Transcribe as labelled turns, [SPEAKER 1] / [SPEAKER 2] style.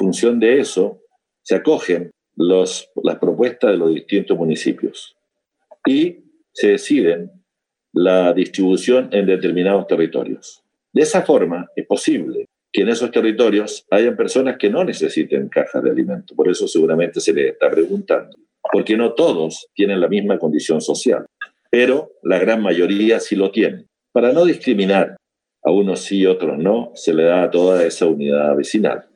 [SPEAKER 1] función de eso se acogen las propuestas de los distintos municipios y se deciden la distribución en determinados territorios. De esa forma es posible que en esos territorios hayan personas que no necesiten cajas de alimento. Por eso seguramente se les está preguntando, porque no todos tienen la misma condición social, pero la gran mayoría sí lo tienen. Para no discriminar a unos sí y otros no, se le da a toda esa unidad vecinal.